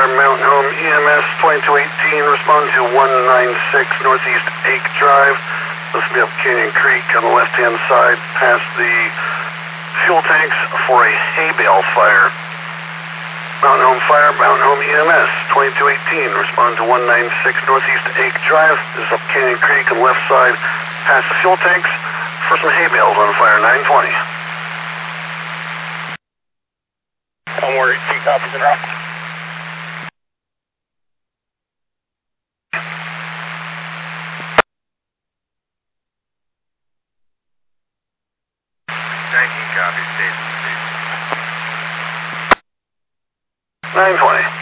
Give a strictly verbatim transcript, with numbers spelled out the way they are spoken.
Mountain Home E M S twenty-two eighteen, respond to one nine six Northeast Ake Drive. This will be up Canyon Creek on the left-hand side, past the fuel tanks for a hay bale fire. Mountain Home Fire, Mountain Home E M S twenty-two eighteen, respond to one nine six Northeast Ake Drive. This is up Canyon Creek on the left side, past the fuel tanks for some hay bales on fire, nine twenty. Don't worry, two copies and route. nineteen copies, station. nine twenty.